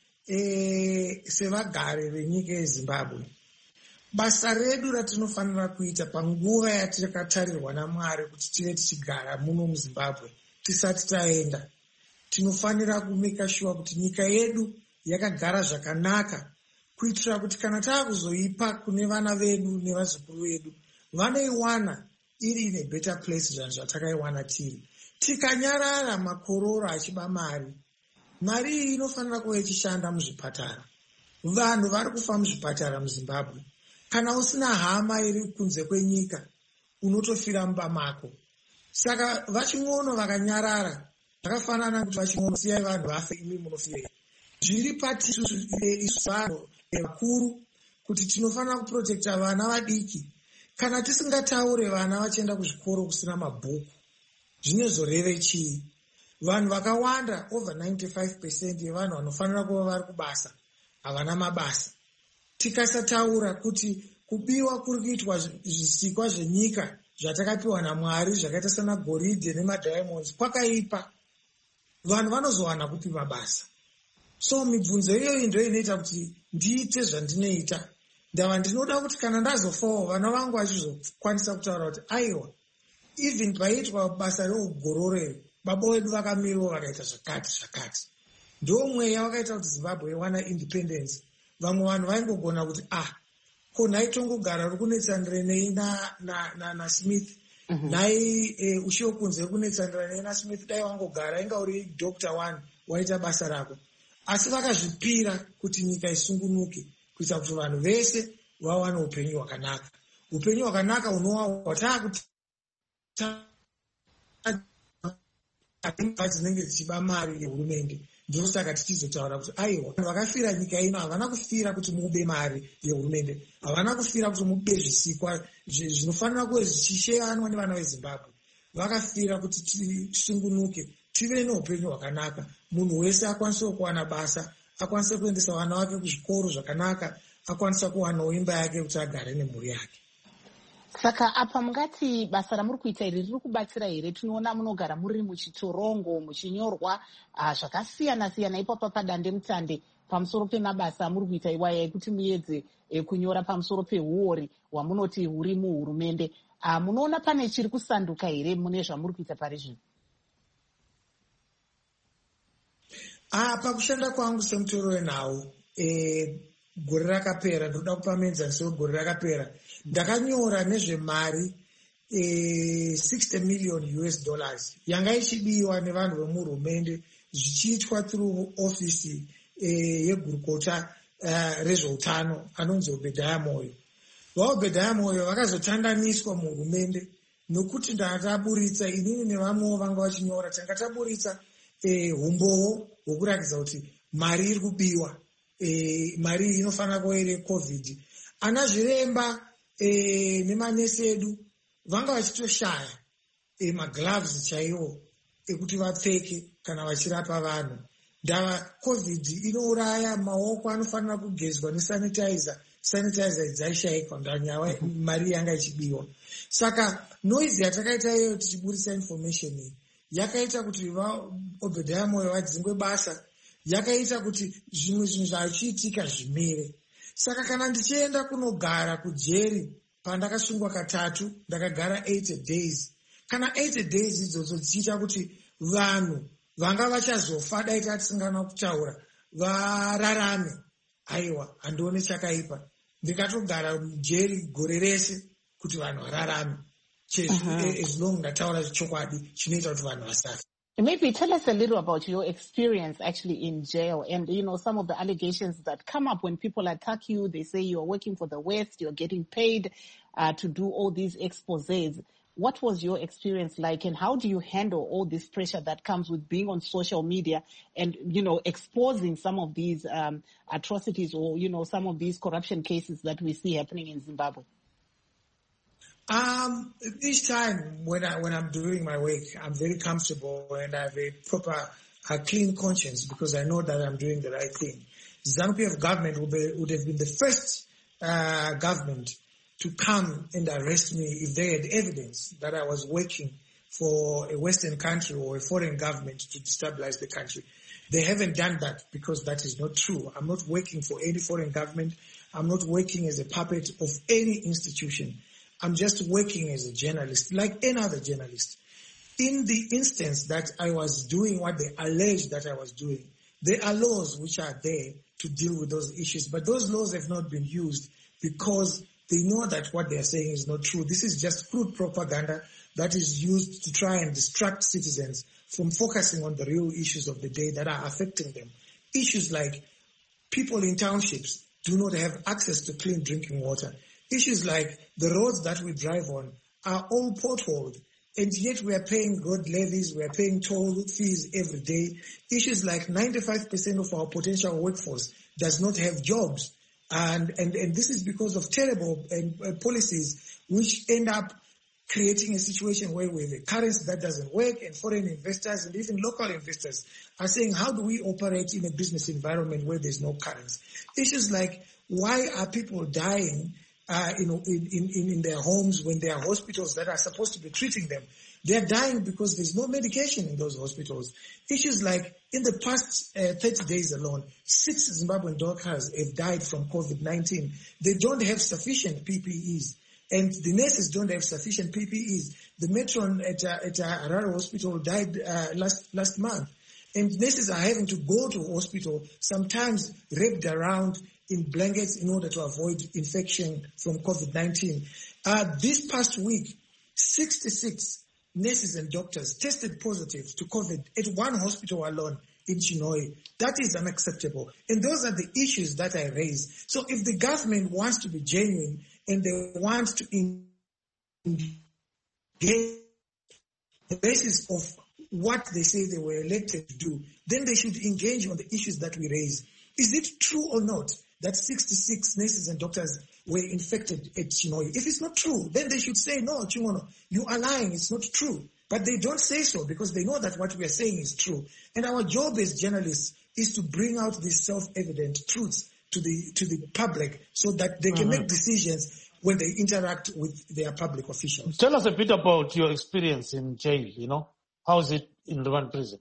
sevagari venyika yeZimbabwe, basa redu ratinofanira kuita panguva yatakatarirwa naMwari kuti tive tichigara muno muZimbabwe tisati taenda, tinofanira kumeka sure kuti nyika yedu yakagara zvakanaka, kuitira kuti kana taakuzoipa kune vana vedu nevazukuru vedu vanoiwana iri in a better place than zvatakaiwana tiri. Tikanyarara makororo achiba mari iyi inofanira kuva ichishanda muzvipatara. Vanhu vari kufa muzvipatara muZimbabwe. Kana usina hama iri kunze kwenyika, unotofira mumba mako. Saka vaching'ono vakanyarara, zvakafanana kuti vaching'ono siyai vanhu vafe, imi munofirei. Zviri patisu vanhu vakuru kuti tinofanira kuprotekta vana vadiki. Kana tisingataure vana vachienda kuzvikoro kusina mabhuku, zvinozoreve chii? Vanhu vakawanda, over 95% yevanhu vanofanira kuva vari kubasa havana mabasa. Tikasataura kuti kubiwa kuri kuitwa zvisikwa zvenyika zvatakapiwa naMwari zvakaita sana goridhe nemadiamonds kwakaipa, vanhu vanozowana kupi mabasa. So mibvunzo iyoyi ndio inoita kuti ndiite zvandinoita. Ndava ndinoda kuti kana ndazofawo vana vangu vachizokwanisa kutaura kuti aiwa, even paitwa basa reugororero baba vedu vakamirawo vakaita zvakati. Ndo mweya wakaita kuti Zimbabwe iwana independence. Vamwe vanhu vaingogona kuti ko naitongogara uri kunetsanira nei na Smith, nai ushiwo kunze kunetsanira nei na Smith, dai wangogara inga uri Dr. 1 waita basa rako. Asi vakazvipira kuti nyika isungunuke, kuita kuti vanhu vese vawane upenyu hwakanaka. Upenyu hwakanaka unowawa taakuti dzinenge dzichiba mari yehurumende. Ndiro saka tichizotaura kuti aiwa, vanhu vakafira nyika ino havana kufira kuti mube mari yehurumende, havana kufira kuti mube zvisikwa zvinofanira kuve zvichisheyanwa nevana veZimbabwe. Vakafira kuti tisungunuke, tive neupenyu hwakanaka, munhu wese akwanise kuwana basa, akwanise kuendesa vana vake kuzvikoro zvakanaka, akwanisa kuwanawo imba yake kuti agare nemhuri yake. Saka apa mungati basa ramuri kuita iri riri kubatsira here? Tinoona munogara muri muchitorongo, muchinyorwa zvakasiyana-siyana ipapo padande mutande pamusoro pemabasa amuri kuita iwaya ekuti muedze kunyora pamusoro peuori hwamunoti huri muhurumende. Munoona pane chiri kusanduka here mune zvamuri kuita pari zvino? Pakushanda kwangu semutoro wenhau, gore rakapera, ndoda kupa muenzaniso wegore rakapera, ndakanyora nezvemari $60 million yanga ichibiwa nevanhu vemuhurumende zvichiitwa through ofisi yegurukota rezveutano anonzi Obadiah Moyo. VaObadiah Moyo vakazotandaniswa muhurumende nokuti ndataburitsa, inini nevamwewo vanga vachinyora, tanga taburitsa umbowo hwokuratidza kuti mari iri kubiwa, mari inofanira kuva iri COVID. Ana zviremba nemanesi edu vanga vachitoshaya magloves chaiwo ekuti vapfeke kana vachirapa vanhu. Ndava COVID inouraya, maoko anofanira kugezwa nesanitizer dzaishayikwa ndanyaya mari yanga ichibiwa. Saka noise yatakaita iyo tichiburisa information iyi yakaita kuti vaObadiah Moyo vadzingwe basa, yakaita kuti zvimwe zvinhu zvachiitika zvimire. Saka kana ndichienda kunogara kujeri, pandakasungwa katatu ndakagara 80 days, kana 80 days idzodzo dzichiita kuti vanhu vanga vachazofa dai tatisingana kutaura vararame, aiwa handione chakaipa. Ndikatogara mujeri gore rese kuti vanhu vararame, as long ndataura chokwadi chinoita kuti vanhu vasafe. Maybe tell us a little about your experience actually in jail and, some of the allegations that come up when people attack you. They say you're working for the West, you're getting paid to do all these exposés. What was your experience like, and how do you handle all this pressure that comes with being on social media and, exposing some of these atrocities or, some of these corruption cases that we see happening in Zimbabwe? Each time when I'm doing my work, I'm very comfortable and I have a proper, clean conscience because I know that I'm doing the right thing. ZANU-PF government would have been the first government to come and arrest me if they had evidence that I was working for a Western country or a foreign government to destabilize the country. They haven't done that because that is not true. I'm not working for any foreign government. I'm not working as a puppet of any institution. I'm just working as a journalist, like any other journalist. In the instance that I was doing what they alleged that I was doing, there are laws which are there to deal with those issues, but those laws have not been used because they know that what they are saying is not true. This is just crude propaganda that is used to try and distract citizens from focusing on the real issues of the day that are affecting them. Issues like people in townships do not have access to clean drinking water. Issues like the roads that we drive on are all potholed, and yet we are paying road levies, we are paying toll fees every day. Issues like 95% of our potential workforce does not have jobs. And this is because of terrible policies which end up creating a situation where we have a currency that doesn't work, and foreign investors and even local investors are saying, how do we operate in a business environment where there's no currency? Issues like, why are people dying in their homes when there are hospitals that are supposed to be treating them? They're dying because there's no medication in those hospitals. Issues like, in the past 30 days alone, 6 Zimbabwean doctors have died from COVID-19. They don't have sufficient PPEs, and the nurses don't have sufficient PPEs. The matron at Harare Hospital died last month, and nurses are having to go to hospital, sometimes wrapped around in blankets in order to avoid infection from COVID-19. This past week, 66 nurses and doctors tested positive to COVID at one hospital alone in Chinhoyi. That is unacceptable. And those are the issues that I raise. So if the government wants to be genuine and they want to engage the basis of what they say they were elected to do, then they should engage on the issues that we raise. Is it true or not that 66 nurses and doctors were infected at Chinhoyi? If it's not true, then they should say, no, Chingono, you are lying, it's not true. But they don't say so because they know that what we are saying is true. And our job as journalists is to bring out these self-evident truths to the public so that they can make decisions when they interact with their public officials. Tell us a bit about your experience in jail, How is it in the one prison?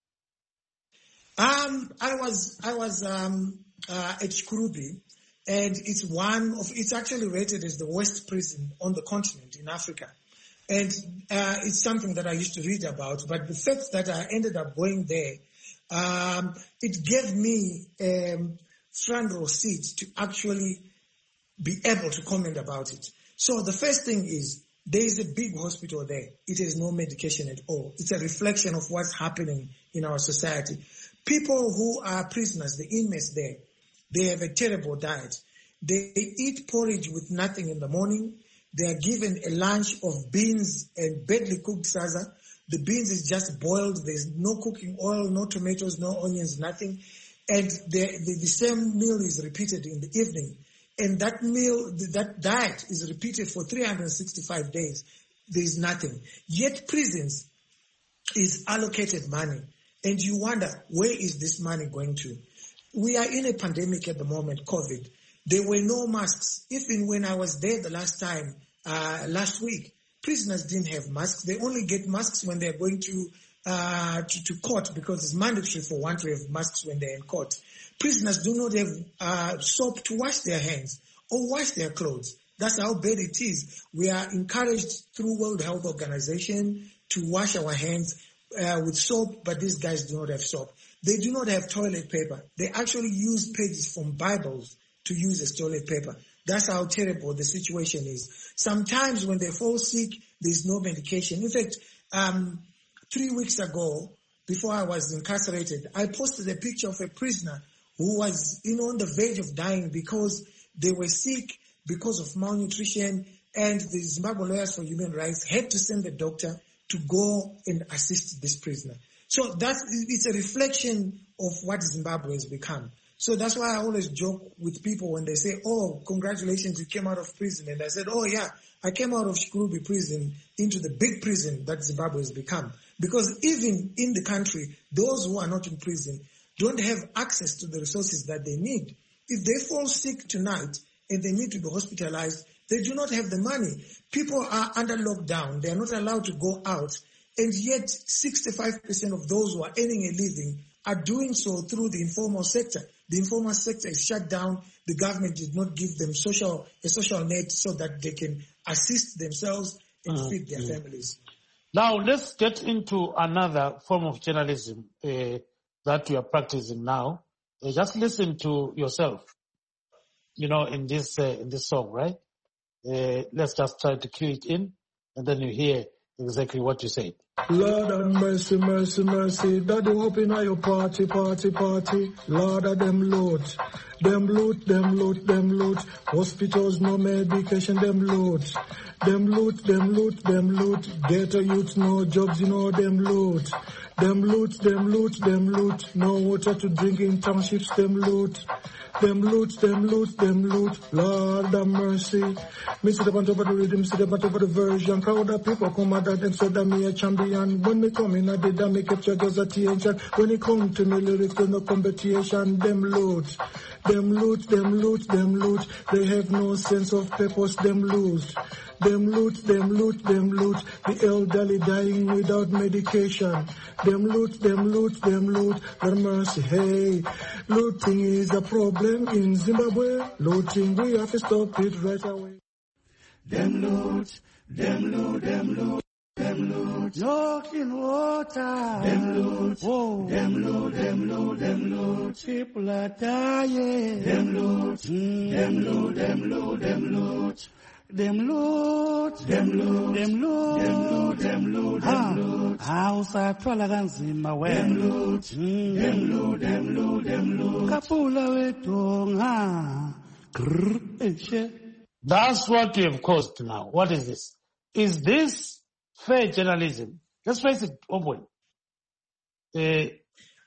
I was at Chikurubi, and it's actually rated as the worst prison on the continent in Africa. And it's something that I used to read about, but the fact that I ended up going there, it gave me a front row seat to actually be able to comment about it. So the first thing is, there is a big hospital there. It has no medication at all. It's a reflection of what's happening in our society. People who are prisoners, the inmates there, they have a terrible diet. They eat porridge with nothing in the morning. They are given a lunch of beans and badly cooked sasa. The beans is just boiled. There's no cooking oil, no tomatoes, no onions, nothing. And the same meal is repeated in the evening. And that meal, that diet is repeated for 365 days. There is nothing. Yet prisons is allocated money. And you wonder, where is this money going to? We are in a pandemic at the moment, COVID. There were no masks. Even when I was there the last time, last week, prisoners didn't have masks. They only get masks when they're going to court because it's mandatory for one to have masks when they're in court. Prisoners do not have soap to wash their hands or wash their clothes. That's how bad it is. We are encouraged through World Health Organization to wash our hands with soap, but these guys do not have soap. They do not have toilet paper. They actually use pages from Bibles to use as toilet paper. That's how terrible the situation is. Sometimes when they fall sick, there's no medication. In fact, 3 weeks ago, before I was incarcerated, I posted a picture of a prisoner who was, on the verge of dying because they were sick because of malnutrition, and the Zimbabwe Lawyers for Human Rights had to send the doctor to go and assist this prisoner. So it's a reflection of what Zimbabwe has become. So that's why I always joke with people when they say, oh, congratulations, you came out of prison. And I said, oh yeah, I came out of Shikurubi prison into the big prison that Zimbabwe has become. Because even in the country, those who are not in prison don't have access to the resources that they need. If they fall sick tonight and they need to be hospitalized, they do not have the money. People are under lockdown. They are not allowed to go out. And yet 65% of those who are earning a living are doing so through the informal sector. The informal sector is shut down. The government did not give them a social net so that they can assist themselves and feed their families. Now, let's get into another form of journalism that you are practicing now. Just listen to yourself, in this song, right? Let's just try to cue it in, and then you hear exactly what you say. Lord have mercy, mercy, mercy. Daddy hope in your party. Lord of them loot. Them loot. Hospitals, no medication, them loot. Them loot. Ghetto youths, no jobs, them loot. Them loot. No water to drink in townships, them loot. Them loot. Lord have mercy. Me sit up on top of the rhythm, sit up on top of the version. Crowd of people come out of them, so that me a champion. When me come in, I did that, me capture just attention. When it come to me lyrics, there's no competition. Them loot. They have no sense of purpose, them loot. Them loot. The elderly dying without medication. Them loot. Have mercy, hey. Looting is a problem in Zimbabwe. Looting, we have to stop it right away. Them loot. No clean water. Them loot. Whoa. Them loot. People are dying. Them loot. House atwala kanzima wena. Them loot. Kapula wetonga. That's what you have caused now. What is this? Is this fair journalism? Let's face it open. It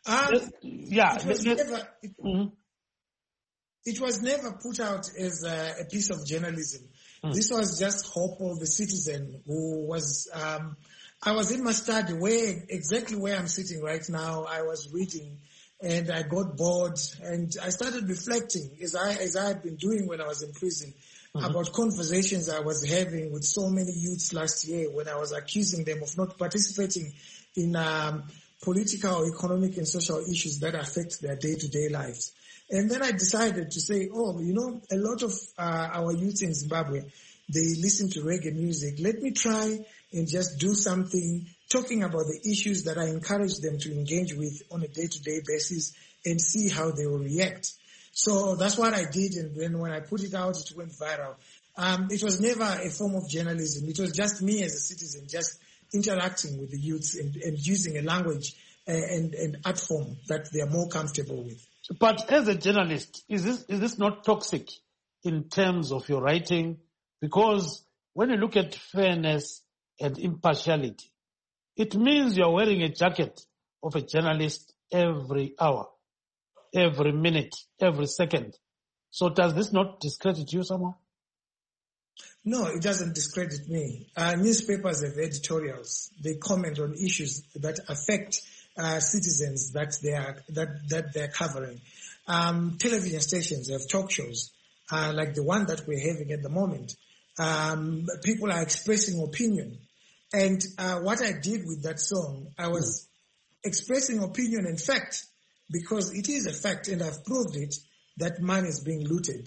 was never put out as a piece of journalism. This was just hope of the citizen who was, I was in my study exactly where I'm sitting right now. I was reading and I got bored and I started reflecting as I had been doing when I was in prison about conversations I was having with so many youths last year when I was accusing them of not participating in political, economic and social issues that affect their day-to-day lives. And then I decided to say, a lot of our youth in Zimbabwe, they listen to reggae music. Let me try and just do something talking about the issues that I encourage them to engage with on a day-to-day basis and see how they will react. So that's what I did, and then when I put it out, it went viral. It was never a form of journalism. It was just me as a citizen, just interacting with the youths and using a language and art form that they are more comfortable with. But as a journalist, is this not toxic in terms of your writing? Because when you look at fairness and impartiality, it means you're wearing a jacket of a journalist every hour, every minute, every second. So does this not discredit you somehow? No, it doesn't discredit me. Newspapers have editorials. They comment on issues that affect citizens that they're covering. Television stations have talk shows, like the one that we're having at the moment. People are expressing opinion. And what I did with that song, I was expressing opinion and fact, because it is a fact, and I've proved it, that money is being looted.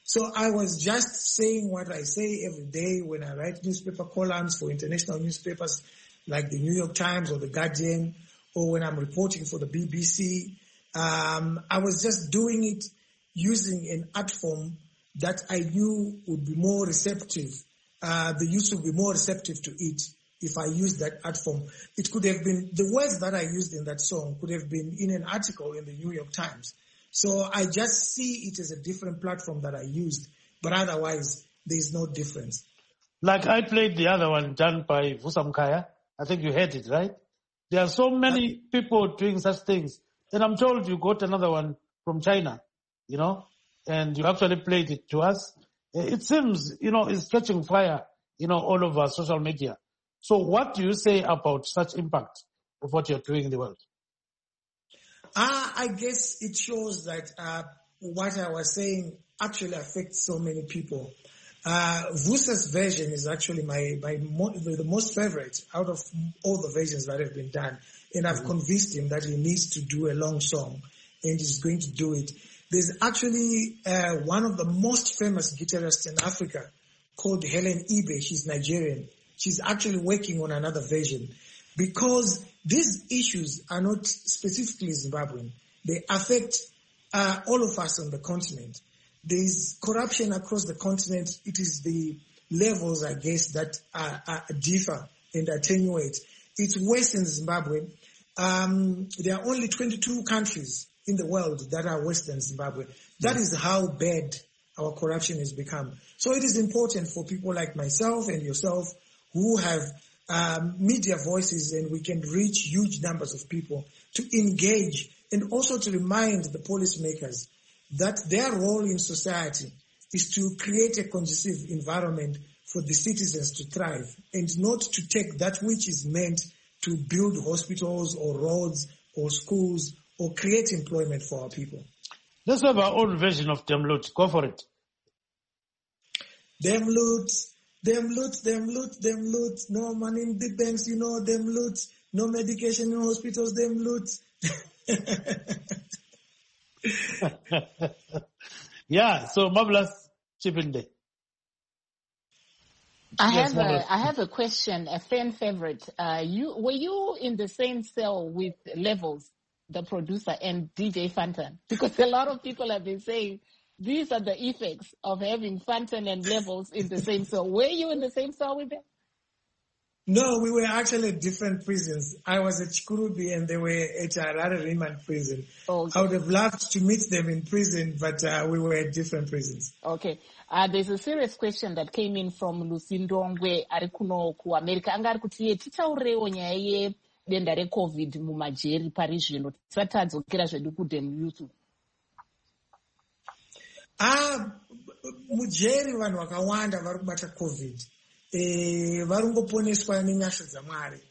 So I was just saying what I say every day when I write newspaper columns for international newspapers like the New York Times or the Guardian, or when I'm reporting for the BBC. I was just doing it using an art form that I knew would be more receptive. The youth would be more receptive to it if I used that art form. It could have been, the words that I used in that song could have been in an article in the New York Times. So I just see it as a different platform that I used, but otherwise there's no difference. Like I played the other one done by Vusa Mkhaya. I think you heard it, right? There are so many people doing such things. And I'm told you got another one from China, and you actually played it to us. It seems, it's catching fire, all over social media. So what do you say about such impact of what you're doing in the world? I guess it shows that what I was saying actually affects so many people. Vusa's version is actually the most favorite out of all the versions that have been done. And I've convinced him that he needs to do a long song, and he's going to do it. There's actually one of the most famous guitarists in Africa called Helen Ibe. She's Nigerian. She's actually working on another version, because these issues are not specifically Zimbabwean. They affect all of us on the continent. There's corruption across the continent. It is the levels, I guess, that differ and attenuate. It's worse in Zimbabwe. There are only 22 countries in the world that are worse than Zimbabwe. That is how bad our corruption has become. So it is important for people like myself and yourself who have media voices, and we can reach huge numbers of people, to engage and also to remind the policymakers that their role in society is to create a conducive environment for the citizens to thrive, and not to take that which is meant to build hospitals or roads or schools or create employment for our people. Let's have our own version of Dem Loot. Go for it. Dem loot, dem loot, dem loot, dem loot. No money in the banks, dem loot. No medication in hospitals, dem loot. Yeah, so marvelous chip in there. I have a question, a fan favorite. Were you in the same cell with Levels, the producer, and DJ Fantan? Because a lot of people have been saying these are the effects of having Fantan and Levels in the same cell. Were you in the same cell with them? No, we were actually at different prisons. I was at Chikurubi and they were at Harare Remand prison. Okay. I would have loved to meet them in prison, but we were at different prisons. Okay. There's a serious question that came in from Lusindongwe arikuno ku America. Anga arikuti titaurewo nyaya yedenda reCovid mumajeri pari zvino tisatadzokera zvedu kudem youth. Mujeri vanhu vakawanda vari kubata COVID. Varungoponeswa nenyasha dzaMwari.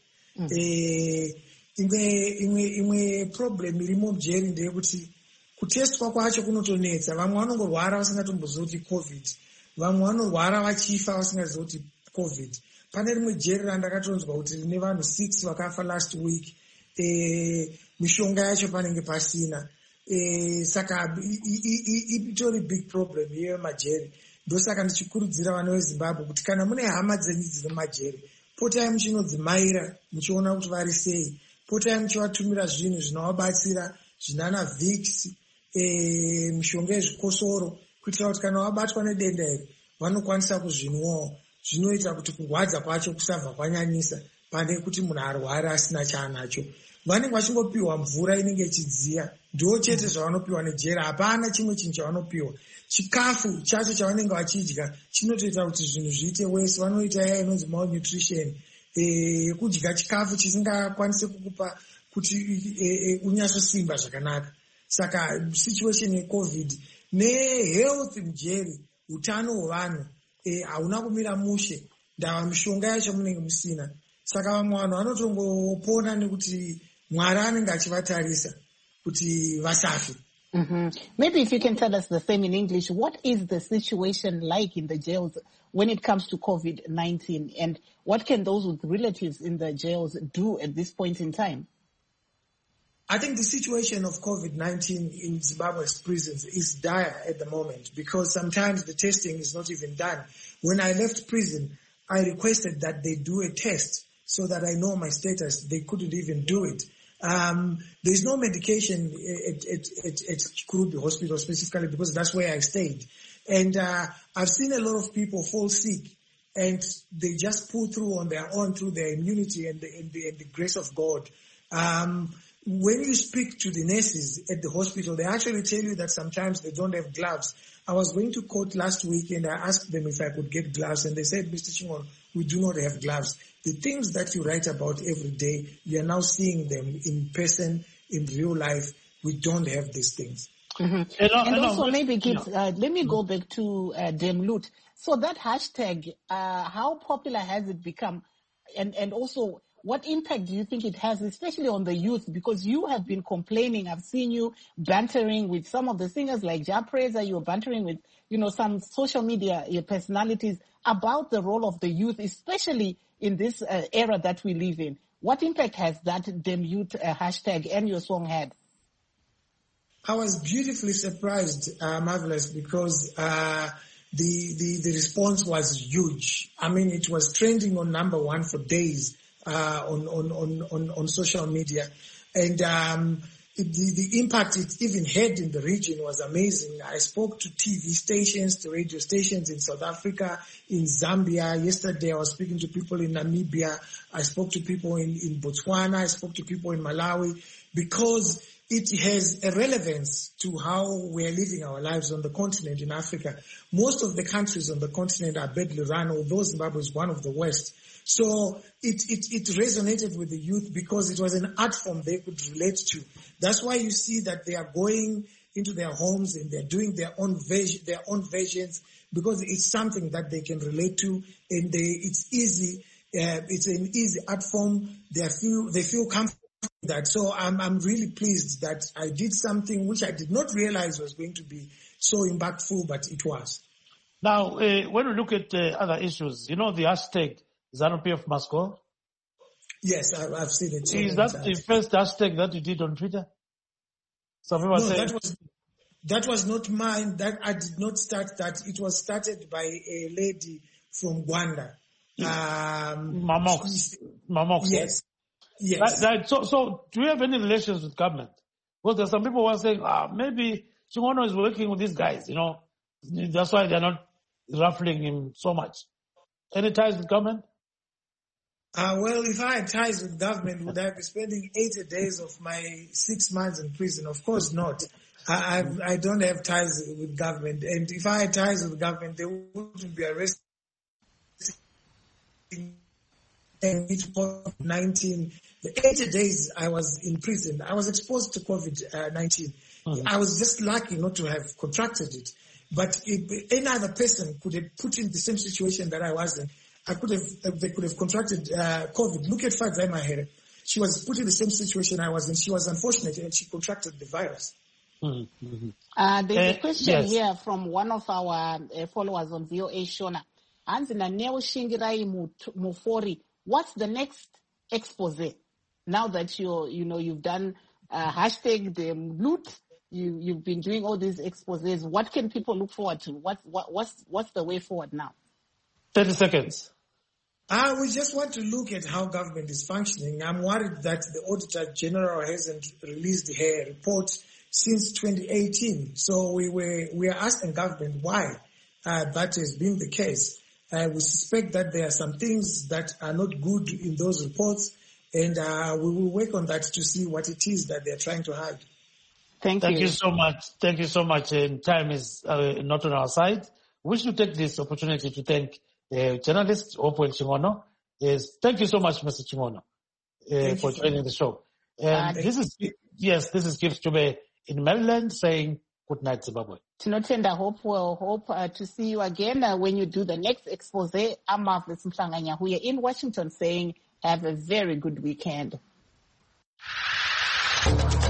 Imwe problem irimo mujeri ndeyekuti kutestwa kwacho kunotonetsa. Vamwe vanongorwara vasingatombozivi kuti COVID. Vamwe vanorwara vachifa vasingazivi kuti COVID. Pane rimwe jeri randakatonzwa kuti rine vanhu 6 vakafa last week. Mishonga yacho panenge pasina. Saka itori big problem iyoyo majeri. Ndosaka ndichikurudzira vana veZimbabwe kuti kana mune hama dzenyu dzine majeri, potai muchinodzimaira muchiona kuti vari sei. Potai muchivatumira zvinhu zvinovabatsira, zvinana Vicks, mishonga yezvikosoro, kuitira kuti kana vabatwa nedenda iri vanokwanisa kuzvinwawo. Zvinoita kuti kurwadza kwacho kusabva kwanyanyisa pane kuti munhu arwara asina chaanacho. Vanenge vachingopiwa mvura inenge ichidziya, ndiwo chete zvavanopiwa nejera. Hapana chimwe chinhu chavanopiwa. Chikafu chacho chavanenge vachidya chinotoita kuti zvinhu zviite wese. Vanoita iya inonzi malnutrition, yekudya chikafu chisingakwanisi kukupa kuti unyatsosimba zvakanaka. Saka situation yeCovid nehealth mujeri, utano hwevanhu hauna kumira mushe, ndava mishonga yacho munenge musina. Saka vamwe vanhu vanotongopona nekuti Mwari anenge achivatarisa kuti vasafe. Maybe if you can tell us the same in English, what is the situation like in the jails when it comes to COVID-19, and what can those with relatives in the jails do at this point in time? I think the situation of COVID-19 in Zimbabwe's prisons is dire at the moment because sometimes the testing is not even done. When I left prison, I requested that they do a test so that I know my status. They couldn't even do it. There's no medication at Kurubi Hospital specifically because that's where I stayed. And I've seen a lot of people fall sick and they just pull through on their own through their immunity and the grace of God. When you speak to the nurses at the hospital, they actually tell you that sometimes they don't have gloves. I was going to court last week and I asked them if I could get gloves and they said, Mr. Chingono, we do not have gloves. The things that you write about every day, you are now seeing them in person, in real life. We don't have these things. Mm-hmm. Maybe Gibbs, let me go back to Demlut. So that hashtag, how popular has it become? And also, what impact do you think it has, especially on the youth? Because you have been complaining. I've seen you bantering with some of the singers like Ja Preza. You were bantering with, some social media personalities about the role of the youth, especially in this era that we live in. What impact has that Demlut hashtag and your song had? I was beautifully surprised, Marvelous, because the response was huge. I mean, it was trending on number one for days. On social media, and the impact it even had in the region was amazing. I spoke to TV stations, to radio stations in South Africa, in Zambia. Yesterday I was speaking to people in Namibia. I spoke to people in Botswana. I spoke to people in Malawi because it has a relevance to how we're living our lives on the continent in Africa. Most of the countries on the continent are badly run, although Zimbabwe is one of the worst. So it resonated with the youth because it was an art form they could relate to. That's why you see that they are going into their homes and they're doing their own versions because it's something that they can relate to and it's easy. It's an easy art form. They feel comfortable with that. So I'm really pleased that I did something which I did not realize was going to be so impactful, but it was. Now, when we look at other issues, the hashtag ZANU-PF must go. Yes, I've seen it. Is that the first hashtag that you did on Twitter? Some people say that was not mine. That I did not start that. It was started by a lady from Rwanda. Mamox. Yes. So do you have any relations with government? Because there's some people who are saying, maybe Chingono is working with these guys, That's why they're not ruffling him so much. Any ties with government? Well, if I had ties with government, would I be spending 80 days of my 6 months in prison? Of course not. I don't have ties with government. And if I had ties with government, they wouldn't be arresting COVID-19. The 80 days I was in prison, I was exposed to COVID-19. Mm-hmm. I was just lucky not to have contracted it. But if any other person could have put in the same situation that I was in, they could have contracted COVID. Look at Fadzai Mahere. She was put in the same situation I was in. She was unfortunate and she contracted the virus. Mm-hmm. There's a question here from one of our followers on VOA, Shona. Anzina Neo Shingirai Mufori. What's the next expose? Now that you've done hashtag the loot, you've been doing all these exposés. What can people look forward to? What's the way forward now? 30 seconds. We just want to look at how government is functioning. I'm worried that the Auditor General hasn't released her report since 2018. So we are asking government why that has been the case. We suspect that there are some things that are not good in those reports, and we will work on that to see what it is that they're trying to hide. Thank you so much. Thank you so much. Time is not on our side. We should take this opportunity to thank journalist Hopewell Chingono. Thank you so much, Mr. Chingono, for joining the show. And this is Gibbs Chube in Maryland saying good night, Zimbabwe. Tinotenda hope to see you again when you do the next expose. I'm Marvelous Mhlanganya here in Washington saying have a very good weekend.